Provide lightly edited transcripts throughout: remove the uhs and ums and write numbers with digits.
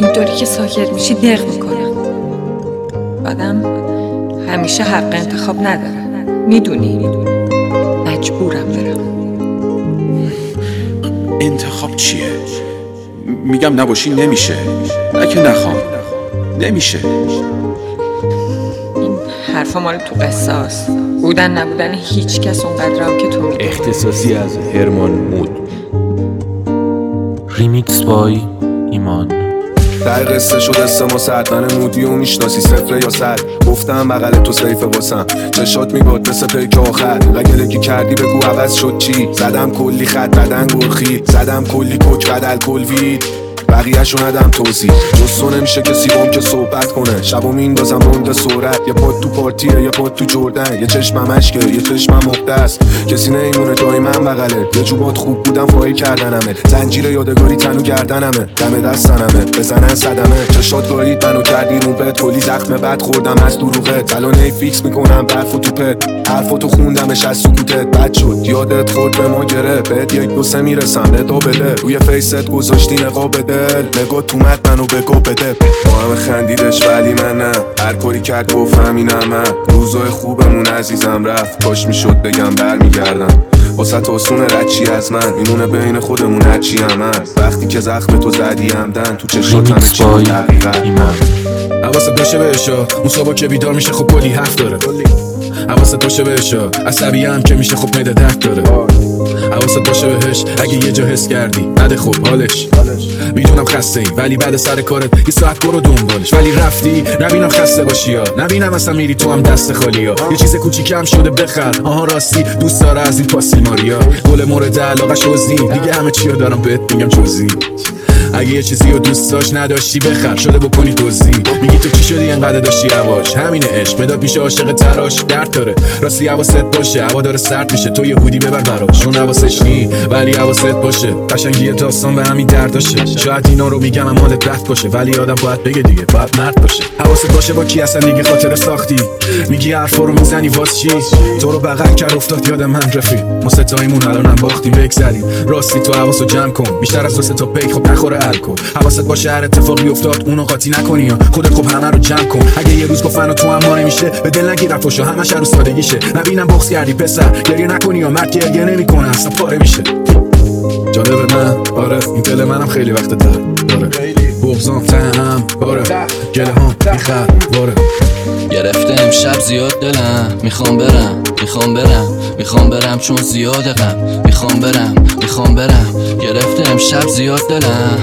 اینطوری که ساکت میشی دق میکنم. آدم همیشه حق انتخاب نداره، میدونی؟ مجبورم برم. انتخاب چیه؟ میگم نباشی نمیشه، نه که نخوام، نمیشه. این حرفا مال تو قصه هست. بودن نبودن هیچ کس اونقدر هم که تو میدونی. اختصاصی از هرمان مود. ریمیکس بای ایمان. در قصه شد اسم و سرد، من مودی و میشناسی صفر یا صد. گفتم بغل تو سیفه واسم، چشات میباد مثل پیک آخر. لگلگی کردی بگو عوض شد چی؟ زدم کلی خط بدن گرخی، زدم کلی کوک بدل کلوید، بقیه‌شو ندم توضیح. جز تو نمیشه کسی بام که صحبت کنه. شبو میندازم روند سرعت، یه پاد تو پارتیه یه پاد تو جردن، یه چشمم عشقه یه چشمم مقدس. کسی نمیمونه جای من بغله، یه جوبات خوب بودم فایل کردنمه. زنجیر یادگاری تنو گردنمه، دم دستنمه بزنن صدمه. چشات گارید منو کردی رو به تولی زخم بد خوردم از دروغت. الان ای فیکس میکنم برف و توپت، حرفاتو خوندمش از سکوتت. بد شد یادت خورد به ما گره، بهت یک دو سه میرسم ندو بده. روی فیست گذاشتی نقاب بده، نگاه تو مد منو بگو بده. با همه خندیدش ولی من نه، هر کاری کرد گفت همینم من. روزای خوبمون عزیزم رفت، کاش میشد بگم برمیگردم. واسه آسونه رچی از من، اینونه بین خودمون هرچی هم هست. وقتی که زخم تو زدی همدن، تو چشات همه چی دقیقا. حواست باشه بهشا، اون صبح که بیدار میشه خب کلی حرف داره. حواست باشه بهشا، عصبی هم که میشه خب میده درد داره. حواست باشه بهش اگه یه جا حس کردی نده خب حالش. میدونم خسته ای ولی بعد سر کارت یه ساعت برو دنبالش. ولی رفتی نبینم خسته باشی یا نبینم اصلا میری تو هم دست خالی یا یه چیز کوچیکم شده بخر. آها راستی دوست داره از این پاسی ماریا، گل مورد علاقه شوزی دیگه همه چی رو دارم بهت میگم جزئی. اگه یه چیزی رو دوست داشت نداشتی بخر، شده بکنی دزدی. میگی تو چی شدی انقدر داشتی هواش، همینه عشق مداد میشه عاشق تراش. درد داره راستی حواست باشه، هوا داره سرد میشه تو یه هودی ببر براش. اون حواسش نی ولی حواست باشه، قشنگی داستان و همین درداشه. شاید اینا رو میگم اما رفت باشه، ولی آدم باید بگه دیگه، باید مرد باشه. حواست باشه با کی اصلا دیگه خاطر ساختی، میگی حرفا رو میزنی واس چی؟ تو رو بغل کرد افتاد یادم من رفیق، ما ستایمون الانم باختیم بگذریم. راستی تو حواسو جمع کن، بیشتر از 2 تا پیک خب نخوره الکل. حواست باشه هر اتفاقی افتاد اونو قاطی نکنی یا خودت خب همه رو جمع کن. اگه یه روز گفتن و تو هم ما نمیشه، به دل نگیر رفوشو همش رو سادگیشه. نبینم بغض کردی پسر، گریه نکنی یا مرد گریه نمیکنه اصلا پاره میشه. جالب من آره این دل منم خیلی وقت داره، بغضام تهم باره، گله هم میخواد باره. گرفته امشب زیاد دلم، میخوام برم چون زیاد غم. میخوام برم گرفته امشب زیاد دلم،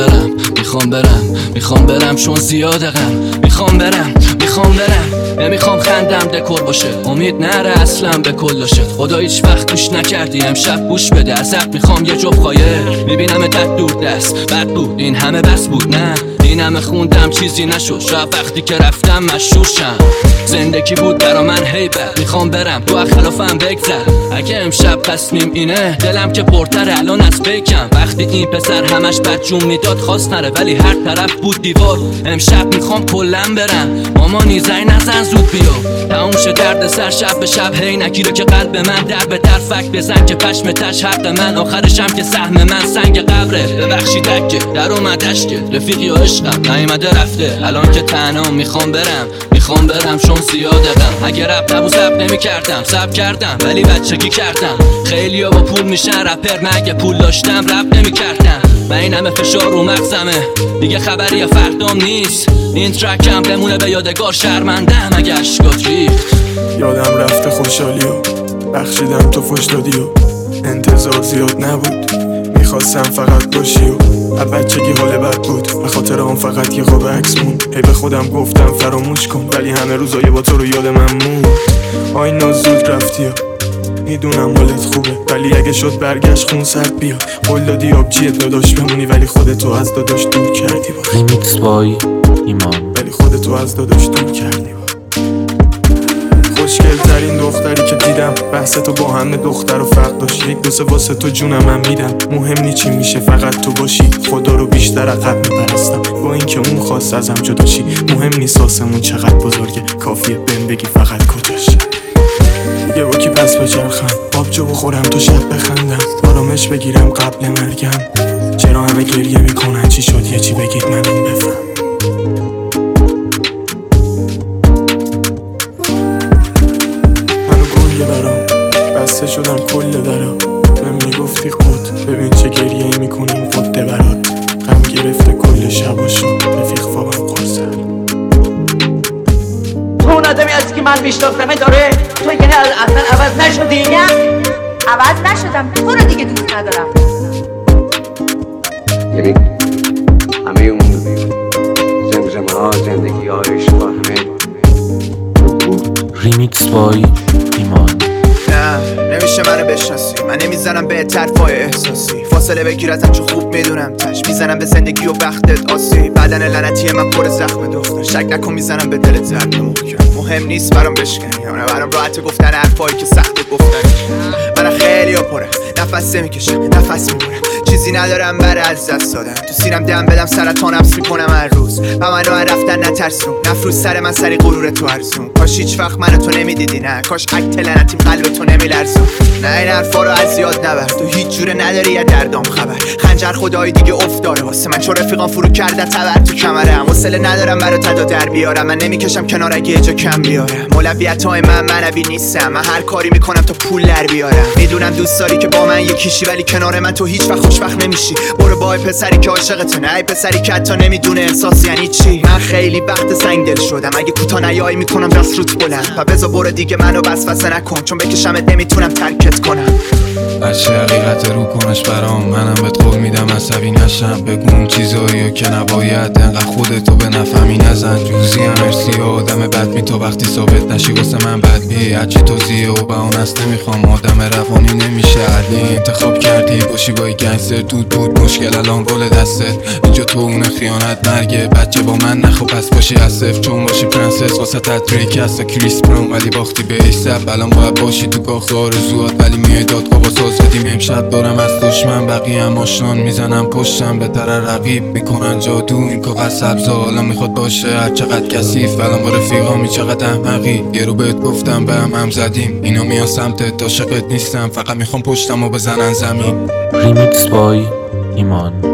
میخوام برم چون زیاد غم. میخوام برم نمیخوام خندم دکور باشه، امید نره اصلا به کلاشت. خدا هیچ وقت گوش نکردی امشب گوش بده، ازت میخوام یه جفت خایه. میبینم دست دور دست بد بود، این همه بس بود نه این همه خوندم چیزی نشد. شاید وقتی که رفتم مشهور شم، زندگی بود برا من هیبت. میخوام برم تو خلافم بگذر، اگه امشب تصمیم اینه دلم که پرتر الان از بیکم. وقتی این پسر همش بد جون میداد خواست نره، ولی هر طرف بود دیوار. امشب میخوام کلم برم، مامانی زنگ نزن زود بیا. تموم شه درد سر شب به شب، هی نگیره که قلب من در به در فک بزن که پشم تش حق من. آخرشم که سهم من سنگ قبره، ببخشی دکه در اومدش که رفیقی و عشقم نیومده رفته. الان که تنها میخوام برم چون زیاده غم. اگه رپ نبود سب نمی‌کردم، سب کردم ولی بچگی کردم. خیلیا با پول میشن رپر، مگه پول داشتم رپ نمی‌کردم. من این همه فشار رو مغزمه دیگه، خبری یا فردام نیست. این ترکم بمونه به یادگار، شرمندم اگه اشکات ریخت. یادم رفته خوشحالی و بخشیدم تو فش دادی و انتظار زیاد نبود، میخواستم فقط باشی و بچگی حال بد بود. به خاطر اون فقط یه خواب عکس موند، هی به خودم گفتم فراموش کن، ولی همه روزای با تو رو یاد من موند. آی نازود رفتی و میدونم حالت خوبه، ولی اگه شد برگشت خون سرد بیا. قول دادی آبجیت داداش بمونی، ولی خودتو از داداش دور کردی با. ریمیکس بای ایمان. ولی خودتو از داداش دور کردی با. خوشگل ترین دختری که دیدم، بحث تو با همه دختر و فرق داشت. یک دوسه واسه تو جونم من میدم، مهم نی چی میشه فقط تو باشی. خدا رو بیشتر عقب میپرستم با اینکه اون خواست ازم جدا چی. مهم نیست آسمون چقدر بزرگه، کافیه بهم بگی فقط کجاش. دیگه با کی پس بچرخم، آبجو بخورم تو شب بخندم، آرامش بگیرم قبل مرگم. چرا همه گریه میکنن، چی شد یه چی بگید من این بفهم. منو گنگه برام بسته شدم کل درا، من میگفتی خود ببین چه گریه ای میکنیم قده برات. غم گرفته کل شب و شو رفیق خوابم قرصه. تو اون آدمی هستی که من میشناختمه داره، تو یعنی اصلا عوض نشدی؟ نه عوض نشدم، تو رو دیگه دوست ندارم. یعنی همه اون زمزمه ها، زندگی ها، عشق ها همه بود. ریمیکس بای ایمان. نه نمیشه منو بشناسی، من نمیزنم به طرفای احساسی. فاصله بگیر ازم چون خوب میدونم تش میزنم به زندگی و بختت آسی. بدن لعنتی من پر زخم دختر، شک نکن میزنم به دلت ضربه محکم. مهم نیست برام بشکنی یا نه، برام راحت گفتن حرفایی که سخت گفتنش. من خیلی پره، نفس میکشم نفس میبرم، چیزی ندارم برای از دست دادن. تو سینم دم بدم سرطان حبس میکنم هر روز. و منو رفتن نترسون، نفروز سر من سری غرور تو ارزون. کاش هیچ وقت منو تو نمیدیدی، نه کاش عکت لعنتیم قلب تو نمیلرزون. نه این حرفا رو از یاد نبر، تو هیچ جوره نداری از دردام خبر. خنجر خدای دیگه افتاره واسه من، چون رفیقام فرو کرده تبر تو کمرم. حوصله ندارم برات تدا در بیارم، من نمیکشم کنار اگه جا کم بیارم. مولویت‌های من منوی نیستم، من هر کاری میکنم تا پول در بیارم. میدونم دوست داری که با من یکیشی، ولی کنار من تو هیچ وقت خوشبخت نمیشی. برو با پسری که عاشقته، نه ای پسری که حتی نمیدونه احساس یعنی چی. من خیلی وقت سنگ دل شدم، اگه کوتاه نیای میکنم دست روت بلند. و بذار برو دیگه منو وسوسه نکن، چون بکشمت نمیتونم ترکت کنم. هرچی حقیقت رو کنش برام، منم بهت قول میدم عصبی نشم. بگم چیزایی که نباید، انقدر خودتو به نفهمی نزن. جوزی هم ارسی و آدم بد می تو وقتی ثابت نشی واسه من بد می. هرچی توضیح و بهانست نمیخوام، آدم روانی نمیشه عدلی. انتخاب کردی باشی با گنگستر، بود مشکل الان رول دستت. اینجا تو اون خیانت مرگه، بچه با من نخو پس باشی اسف. چون باشی پرنسس واسه تدریک هستا کریس براون، ولی باختی به ایسب. الان باید باشی تو کاخ آرزوات، ولی میای دادگاه با سازدیم. امشب دارم از دشمن بقیه هم آشنان، میزنم پشتم بهتر رقیب. میکنن جادو این کاغذ سبزا، حالا میخواد باشه هر چقدر کثیف. الان با رفیقامی چقدر احمقی، یه رو بهت گفتم به هم زدیم. اینا میان سمتت عاشقت نیستم، فقط میخوام پشتم و بزنن زمین. ریمیکس بای ایمان.